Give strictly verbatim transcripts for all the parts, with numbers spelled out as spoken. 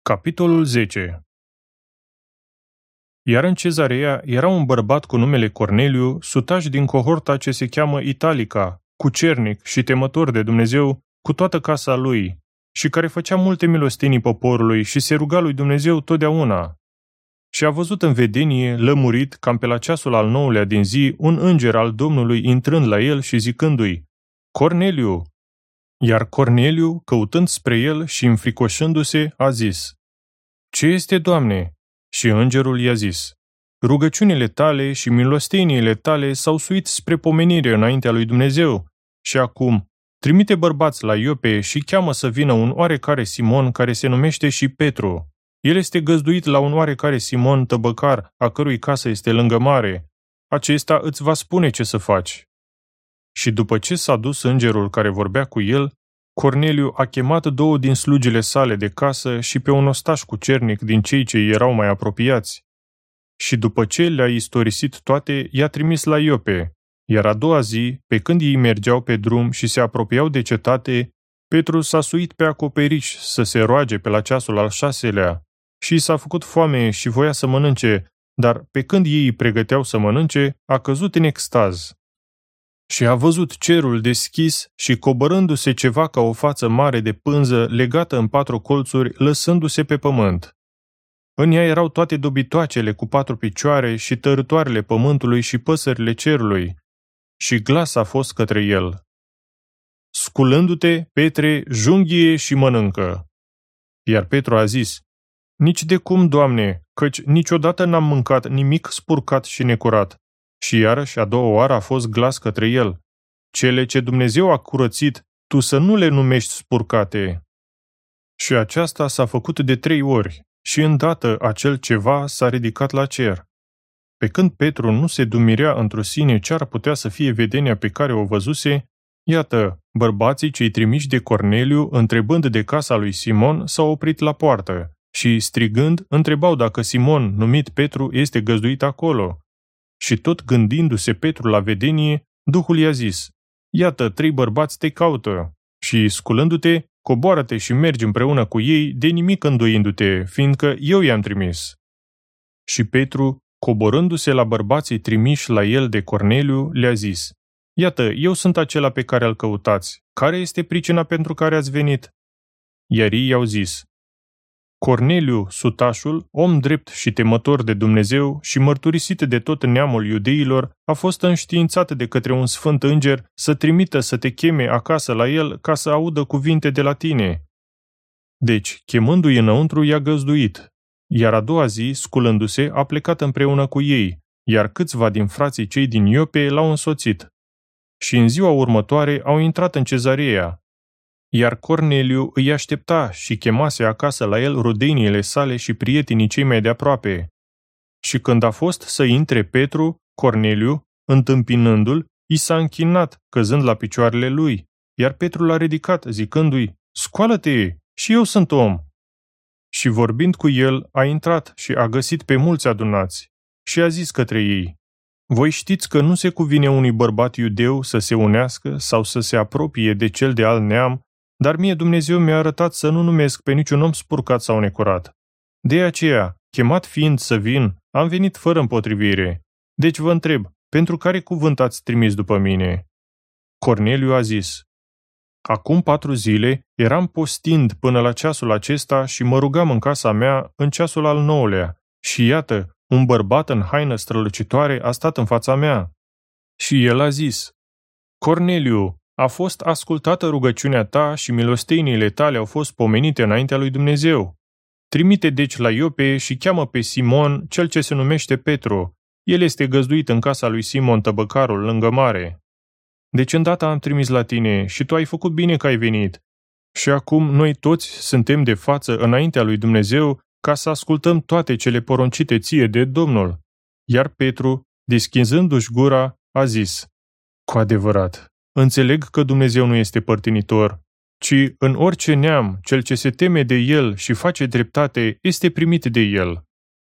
Capitolul zece. Iar în Cezarea era un bărbat cu numele Corneliu, sutaș din cohorta ce se cheamă Italica, cucernic și temător de Dumnezeu cu toată casa lui, și care făcea multe milostenii poporului și se ruga lui Dumnezeu totdeauna. Și a văzut în vedenie, lămurit, cam pe la ceasul al nouălea din zi, un înger al Domnului intrând la el și zicându-i: Corneliu! Iar Corneliu, căutând spre el și înfricoșându-se, a zis: Ce este, Doamne? Și îngerul i-a zis: Rugăciunile tale și milosteniile tale s-au suit spre pomenire înaintea lui Dumnezeu, și acum trimite bărbați la Iope și cheamă să vină un oarecare Simon care se numește și Petru. El este găzduit la un oarecare Simon tăbăcar, a cărui casă este lângă mare. Acesta îți va spune ce să faci. Și după ce s-a dus îngerul care vorbea cu el, Corneliu a chemat două din slugile sale de casă și pe un ostaș cucernic din cei ce erau mai apropiați. Și după ce le-a istorisit toate, i-a trimis la Iope, iar a doua zi, pe când ei mergeau pe drum și se apropiau de cetate, Petru s-a suit pe acoperiș să se roage pe la ceasul al șaselea și i s-a făcut foame și voia să mănânce, dar pe când ei îi pregăteau să mănânce, a căzut în extaz. Și a văzut cerul deschis și coborându-se ceva ca o față mare de pânză legată în patru colțuri, lăsându-se pe pământ. În ea erau toate dobitoacele cu patru picioare și tărătoarele pământului și păsările cerului. Și glas a fost către el: Sculându-te, Petre, junghie și mănâncă. Iar Petru a zis: Nici de cum, Doamne, căci niciodată n-am mâncat nimic spurcat și necurat. Și iarăși a doua oară a fost glas către el: Cele ce Dumnezeu a curățit, tu să nu le numești spurcate. Și aceasta s-a făcut de trei ori, și îndată acel ceva s-a ridicat la cer. Pe când Petru nu se dumirea într-o sine ce ar putea să fie vedenia pe care o văzuse, iată, bărbații cei trimiși de Corneliu, întrebând de casa lui Simon, s-au oprit la poartă și, strigând, întrebau dacă Simon, numit Petru, este găzduit acolo. Și tot gândindu-se Petru la vedenie, Duhul i-a zis: Iată, trei bărbați te caută și, sculându-te, coboară-te și mergi împreună cu ei, de nimic îndoindu-te, fiindcă eu i-am trimis. Și Petru, coborându-se la bărbații trimiși la el de Corneliu, le-a zis: Iată, eu sunt acela pe care îl căutați. Care este pricina pentru care ați venit? Iar ei i-au zis: Corneliu, sutașul, om drept și temător de Dumnezeu și mărturisit de tot neamul iudeilor, a fost înștiințat de către un sfânt înger să trimită să te cheme acasă la el ca să audă cuvinte de la tine. Deci, chemându-i înăuntru, i-a găzduit, iar a doua zi, sculându-se, a plecat împreună cu ei, iar câțiva din frații cei din Iope l-au însoțit. Și în ziua următoare au intrat în Cezarea. Iar Corneliu îi aștepta și chemase acasă la el rudeniile sale și prietenii cei mai de aproape. Și când a fost să intre Petru, Corneliu, întâmpinându-l, i s-a închinat, căzând la picioarele lui, iar Petru l-a ridicat, zicându-i: Scoală-te, și eu sunt om. Și vorbind cu el, a intrat și a găsit pe mulți adunați și a zis către ei: Voi știți că nu se cuvine unui bărbat iudeu să se unească sau să se apropie de cel de alt neam, dar mie Dumnezeu mi-a arătat să nu numesc pe niciun om spurcat sau necurat. De aceea, chemat fiind să vin, am venit fără împotrivire. Deci vă întreb, pentru care cuvânt ați trimis după mine? Corneliu a zis: Acum patru zile eram postind până la ceasul acesta și mă rugam în casa mea în ceasul al nouălea, și iată, un bărbat în haină strălucitoare a stat în fața mea. Și el a zis: Corneliu, a fost ascultată rugăciunea ta și milosteniile tale au fost pomenite înaintea lui Dumnezeu. Trimite deci la Iope și cheamă pe Simon, cel ce se numește Petru. El este găzduit în casa lui Simon tăbăcarul, lângă mare. Deci îndată am trimis la tine și tu ai făcut bine că ai venit. Și acum noi toți suntem de față înaintea lui Dumnezeu ca să ascultăm toate cele poruncite ție de Domnul. Iar Petru, deschizându-și gura, a zis: Cu adevărat, înțeleg că Dumnezeu nu este părtinitor, ci în orice neam, cel ce se teme de el și face dreptate este primit de el.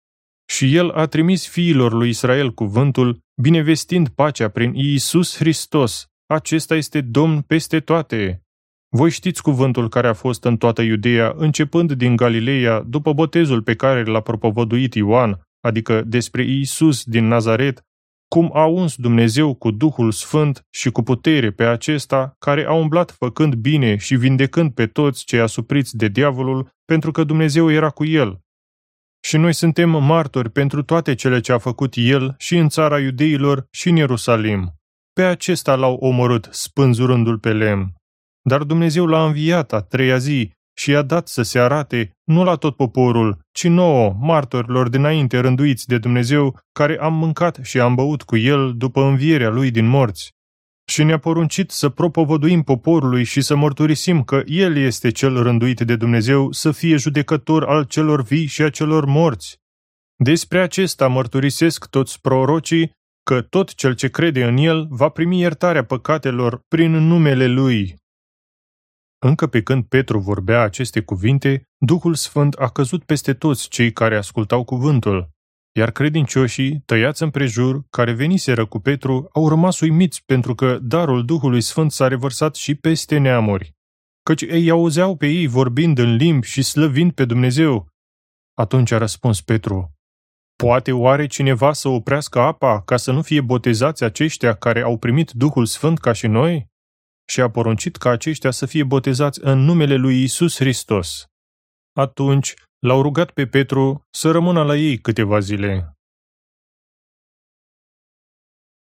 Și el a trimis fiilor lui Israel cuvântul, binevestind pacea prin Iisus Hristos. Acesta este Domn peste toate. Voi știți cuvântul care a fost în toată Iudeea, începând din Galileea, după botezul pe care l-a propovăduit Ioan, adică despre Iisus din Nazaret, cum a uns Dumnezeu cu Duhul Sfânt și cu putere pe acesta, care a umblat făcând bine și vindecând pe toți cei asupriți de diavolul, pentru că Dumnezeu era cu el. Și noi suntem martori pentru toate cele ce a făcut el și în țara iudeilor și în Ierusalim. Pe acesta l-au omorât, spânzurându-l pe lemn. Dar Dumnezeu l-a înviat a treia zi și i-a dat să se arate, nu la tot poporul, ci nouă, martorilor dinainte rânduiți de Dumnezeu, care am mâncat și am băut cu el după învierea lui din morți. Și ne-a poruncit să propovăduim poporului și să mărturisim că el este cel rânduit de Dumnezeu să fie judecător al celor vii și a celor morți. Despre acesta mărturisesc toți prorocii, că tot cel ce crede în el va primi iertarea păcatelor prin numele lui. Încă pe când Petru vorbea aceste cuvinte, Duhul Sfânt a căzut peste toți cei care ascultau cuvântul, iar credincioșii, tăiați împrejur, care veniseră cu Petru, au rămas uimiți pentru că darul Duhului Sfânt s-a revărsat și peste neamuri, căci ei auzeau pe ei vorbind în limbi și slăvind pe Dumnezeu. Atunci a răspuns Petru: poate oare cineva să oprească apa ca să nu fie botezați aceștia care au primit Duhul Sfânt ca și noi? Și a poruncit ca aceștia să fie botezați în numele lui Iisus Hristos. Atunci l-au rugat pe Petru să rămână la ei câteva zile.